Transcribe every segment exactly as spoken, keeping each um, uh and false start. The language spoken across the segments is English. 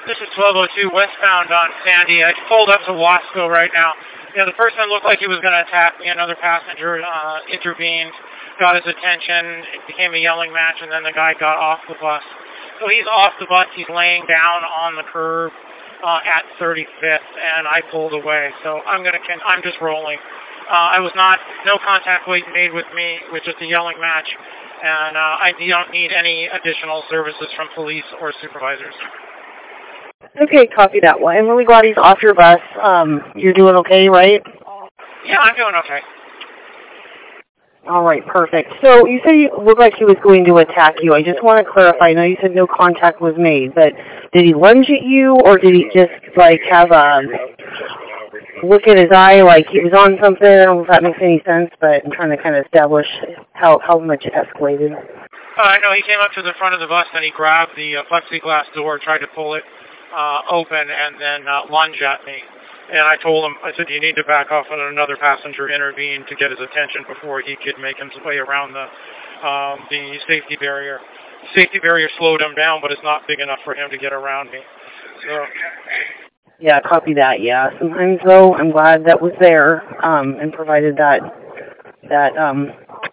This is twelve oh two westbound on Sandy. I pulled up to Wasco right now. You know, the person looked like he was going to attack me. Another passenger uh, intervened, got his attention. It became a yelling match, and then the guy got off the bus. So he's off the bus. He's laying down on the curb uh, at thirty-fifth, and I pulled away. So I'm going to. I'm just rolling. Uh, I was not. No contact was made with me, with just a yelling match, and uh, I don't need any additional services from police or supervisors. Okay, copy that one. I'm really glad he's off your bus. Um, you're doing okay, right? Yeah, I'm doing okay. All right, perfect. So you said you looked like he was going to attack you. I just want to clarify. I know you said no contact was made, but did he lunge at you, or did he just, like, have a look at his eye like he was on something? I don't know if that makes any sense, but I'm trying to kind of establish how, how much it escalated. Uh, I know he came up to the front of the bus, and he grabbed the uh, plexiglass door, tried to pull it uh, open, and then uh, lunge at me. And I told him, I said, you need to back off, and another passenger intervened to get his attention before he could make his way around the um, the safety barrier. The safety barrier slowed him down, but it's not big enough for him to get around me. So. Yeah, copy that, yeah. Sometimes, though, I'm glad that was there um, and provided that, that um,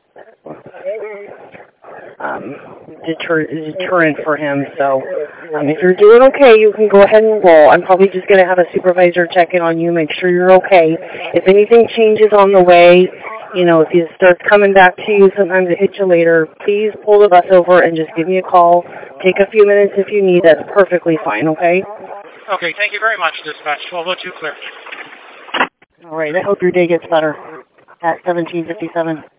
um, deter- deterrent for him. So um, if you're doing okay, you can go ahead and roll. I'm probably just going to have a supervisor check in on you, make sure you're okay. If anything changes on the way, you know, if he starts coming back to you, sometimes it hits you later, please pull the bus over and just give me a call. Take a few minutes if you need. That's perfectly fine, okay? Okay, thank you very much, Dispatch. twelve oh two clear. All right, I hope your day gets better at seventeen fifty-seven.